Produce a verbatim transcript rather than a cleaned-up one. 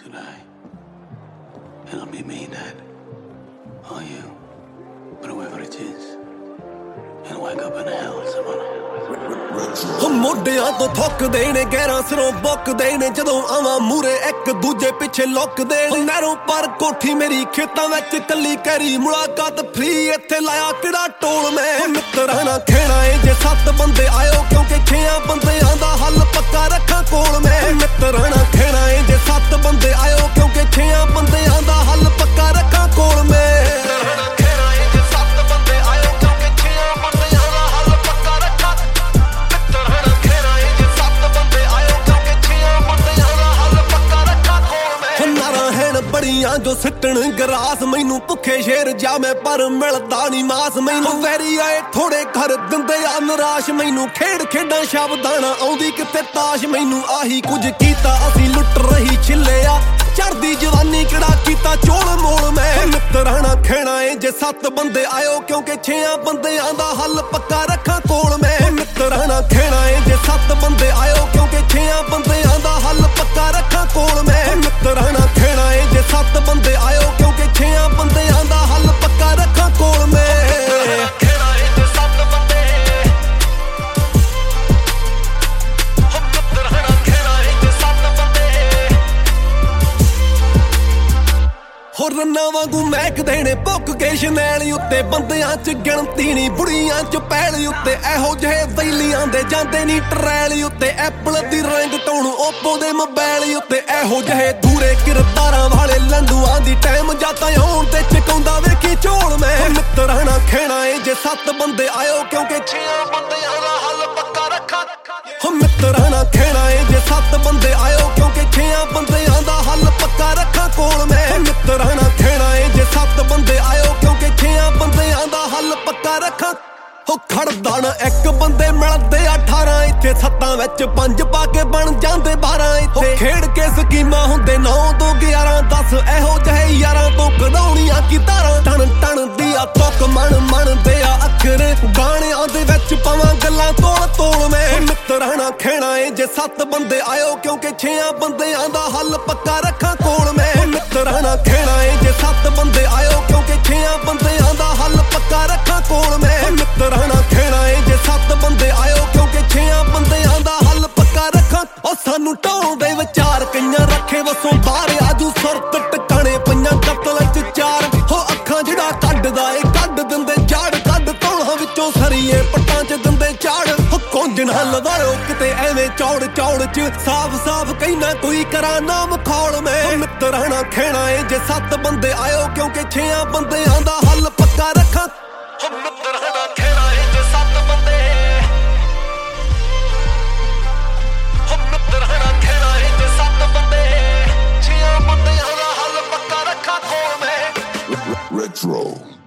tonight. And I'll be mean that on you, but whoever it is, and wake up in hell tomorrow. ਮੋਢਿਆਂ ਤੋਂ ਥੁੱਕਦੇ ਨੇ ਗਹਿਰਾਂ ਸਿਰੋਂ ਬੁੱਕਦੇ ਨੇ ਜਦੋਂ ਆਵਾਂ ਮੂਰੇ ਇੱਕ ਦੂਜੇ ਪਿੱਛੇ ਲੁੱਕਦੇ ਨੇ ਨਹਿਰੋਂ ਪਰ ਕੋਠੀ ਮੇਰੀ ਖੇਤਾਂ ਵਿੱਚ ਕੱਲੀ ਕਰੀ ਮੁਲਾਕਾਤ ਫ੍ਰੀ ਇੱਥੇ ਲਾਇਆ ਕਿਹੜਾ ਟੋਲ ਮੈਂ ਮਿੱਤਰਾਂ ਨਾਲ ਖੇਣਾ ਏ ਜੇ ਸੱਤ ਬੰਦੇ ਆਇਓ ਕਿਉਂਕਿ ਛੇਆਂ ਬੰਦਿਆਂ ਦਾ ਹੱਲ ਪੱਕਾ ਰੱਖਾਂ ਕੋਲ ਮੈਂ ਮਿੱਤਰਾਂ ਨਾਲ ਖੇਣਾ ਏ ਜੇ ਸੱਤ ਬੰਦੇ ਆਇਓ ਕਿਉਂਕਿ ਛੇਆਂ ਬੰਦਿਆਂ ਦਾ ਹੱਲ ਪੱਕਾ ਰੱਖਾਂ ਕੋਲ ਮੈਂ ਬੜੀਆਂ ਜੋ ਸਿੱਟਣ ਗਰਾਸ ਮੈਨੂੰ ਭੁੱਖੇ ਸ਼ੇਰ ਜਾ ਮੈਂ ਪਰ ਮਿਲਦਾ ਨਹੀਂ ਮਾਸ ਮੈਨੂੰ ਵੈਰੀ ਆਏ ਥੋੜੇ ਘਰ ਦਿੰਦੇ ਆ ਨਿਰਾਸ਼ ਮੈਨੂੰ ਖੇਡ ਖੇਡਾਂ ਸ਼ਬਦਾਂ ਨਾ ਆਉਂਦੀ ਕਿਤੇ ਤਾਸ਼ ਮੈਨੂੰ ਆਹੀ ਕੁਝ ਕੀਤਾ ਅਸੀਂ ਲੁੱਟ ਰਹੀ ਛਿੱਲਿਆ ਚੜਦੀ ਜਵਾਨੀ ਕਿਹੜਾ ਕੀਤਾ ਚੋਲ ਮੋਲ ਮੈਂ ਮਿੱਤਰਾਂ ਨਾਲ ਖੇਣਾ ਏ ਜੇ ਸੱਤ ਬੰਦੇ ਆਇਓ ਕਿਉਂਕਿ ਛੇਆਂ ਬੰਦਿਆਂ ਦਾ ਹੱਲ ਪੱਕਾ ਰੱਖਾਂ ਕੋਲ ਮੈਂ ਮਿੱਤਰਾਂ ਨਾਲ ਖੇਣਾ ਏ ਜੇ ਸੱਤ ਬੰਦੇ ਆਇਓ ਕਿਉਂਕਿ ਛੇਆਂ ਬੰਦਿਆਂ ਦਾ ਹੱਲ ਪੱਕਾ ਰੱਖਾਂ ਕੋਲ ਮੈਂ ਮਿੱਤਰਾਂ ਨਾਲ ਖੇਣਾ ਏ ਜੇ ਸੱਤ ਬੰਦੇ ਆਇਓ ਕਿਉਂਕਿ ਛੇਆਂ ਬੰਦਿਆਂ ਦਾ ਹੱਲ ਪੱਕਾ ਰੱਖਾਂ ਕੋਲ ਮੈਂ ਹੋ ਰੰਨਾਂ ਵਾਂਗੂ ਮਹਿਕਦੇ ਨੇ ਭੁੱਕ ਕੇ ਸ਼ਨੈਲ ਉੱਤੇ ਬੰਦਿਆਂ ਚ ਗਿਣਤੀ ਨੀ ਬੁੜੀਆਂ ਚ ਪੈਲ ਉੱਤੇ ਇਹੋ ਜਿਹੇ ਵੈਲੀਆਂ ਦੇ ਜਾਂਦੇ ਨੀ ਟਰੈਲ ਉੱਤੇ ਐਪਲ ਦੀ ਰਿੰਗ ਟੋਨ ਓਪੋ ਦੇ ਮੋਬਾਈਲ ਉੱਤੇ ਇਹੋ ਜਿਹੇ ਦੂਰੇ ਕਿਰਦਾਰਾਂ ਵਾਲੇ ਲੰਡੂਆਂ ਦੀ ਟਾਈਮ ਜਾਤਾਂ ਆਉਣ ਤੇ ਚਕਾਉਂਦਾ ਵੇਖੀ ਝੋਲ ਮੈਂ ਮਿੱਤਰਾਂ ਨਾਲ ਖੇਣਾ ਏ ਜੇ ਸੱਤ ਬੰਦੇ ਆਇਓ ਕਿਉਂਕਿ ਛੇਆਂ ਬੰਦਿਆਂ ਦਾ ਹੱਲ ਪੱਕਾ ਰੱਖਾਂ ਹੋ ਮਿੱਤਰਾਂ ਨਾਲ ਖੇਣਾ ਏ ਜੇ ਸੱਤ ਬੰਦੇ ਆਇਓ ਕਿਉਂਕਿ ਛੇਆਂ ਬੰਦਿਆਂ ਦਾ ਹੱਲ ਪੱਕਾ ਰੱਖਾਂ ਕੋਲ ਮੈਂ ਮਿੱਤਰਾਂ ਨਾਲ ਖੇਣਾ ਏ ਜੇ ਸੱਤ ਬੰਦੇ ਆਇਓ ਕਿਉਂਕਿ ਛੇਆਂ ਬੰਦਿਆਂ ਦਾ ਹੱਲ ਪੱਕਾ ਰੱਖਾਂ ਹੋ ਖੜਦਾ ਨਾ ਇੱਕ ਬੰਦੇ ਮਿਲਦੇ ਅਠਾਰਾਂ ਇੱਥੇ ਸੱਤਾਂ ਵਿੱਚ ਪੰਜ ਪਾ ਕੇ ਬਣ ਜਾਂਦੇ ਬਾਰਾਂ ਇੱਥੇ ਖੇਡ ਕੇ ਸਕੀਮਾਂ ਹੁੰਦੇ ਨੌ ਤੋਂ ਗਿਆਰਾਂ ਦਸ ਇਹੋ ਜਿਹੇ ਯਾਰਾਂ ਤੋਂ ਕਢਾਉਣੀਆਂ ਕੀ ਤਾਰਾਂ ਟਣ ਟਣ ਦੀ ਆ ਤੁੱਕ ਮਣ ਮਣਦੇ ਆ ਅੱਖਰ ਗਾਣਿਆਂ ਦੇ ਵਿੱਚ ਪਾਵਾਂ ਗੱਲਾਂ ਤੋਲ ਤੋਲ ਮੈਂ ਮਿੱਤਰਾਂ ਨਾਲ ਖੇਣਾ ਏ ਜੇ ਸੱਤ ਬੰਦੇ ਆਇਓ ਕਿਉਂਕਿ ਛੇਆਂ ਬੰਦਿਆਂ ਦਾ ਹੱਲ ਪੱਕਾ ਰੱਖਾਂ ਕੋਲ ਮੈਂ ਮਿੱਤਰਾਂ ਨਾਲ ਖੇਣਾ ਏ ਜੇ ਸੱਤ ਬੰਦੇ ਆਇਓ ਕਿਉਂਕਿ ਛੇਆਂ ਬੰਦਿਆਂ ਦਾ ਹੱਲ ਪੱਕਾ ਰੱਖਾਂ ਕੋਲ ਮੈਂ ਮਿੱਤਰਾਂ ਨਾਲ ਖੇਣਾ ਏ ਜੇ ਸੱਤ ਬੰਦੇ ਆਇਓ ਕਿਉਂਕਿ ਛੇਆਂ ਬੰਦਿਆਂ ਦਾ ਹੱਲ ਪੱਕਾ ਰੱਖਾਂ ਉਹ ਸਾਨੂੰ ਢਾਉਣ ਦੇ ਵਿਚਾਰ ਕਈਆਂ ਰੱਖੇ ਵਸੋਂ ਬਾਹਰ ਆਜੂ ਸੁਰਤ ਟਿਕਾਣੇ ਪਈਆਂ ਕਤਲ ਚ ਚਾਰ ਹੋ ਅੱਖਾਂ ਜਿਹੜਾ ਕੱਢਦਾ ਏ ਕੱਢ ਦਿੰਦੇ ਝਾੜ ਕੱਢ ਧੌਲਾਂ ਵਿੱਚੋਂ ਸਰੀਏ ਪੱਟਾਂ ਚ ਦਿੰਦੇ ਝਾੜ ਹੋ ਕੋਂਜਣਾ ਲਵਾਇਓ ਕਿਤੇ ਐਵੇਂ ਚੌੜ ਚੌੜ ਚ ਸਾਫ ਸਾਫ ਕਹਿਣਾ ਕੋਈ ਕਰਾਂ ਨਾ ਮਖੌਲ ਮੈਂ ਮਿੱਤਰਾਂ ਨਾਲ ਖੇਣਾ ਏ ਜੇ ਸੱਤ ਬੰਦੇ ਆਇਓ ਕਿਉਂਕਿ ਛੇਆਂ ਬੰਦਿਆਂ ਦਾ ਹੱਲ ਪੱਕਾ ਰੱਖਾਂ ਹੋ ਮਿੱਤਰਾਂ ਨਾਲ ਖੇਣਾ ਏ ਜੇ ਸੱਤ ਬੰਦੇ ਹੋ ਮਿੱਤਰਾਂ ਨਾਲ ਖੇਣਾ ਏ ਜੇ ਸੱਤ ਬੰਦੇ ਛੇਆਂ ਬੰਦਿਆਂ ਦਾ ਹੱਲ ਪੱਕਾ ਰੱਖਾਂ ਕੋਲ ਮੈਂ Retro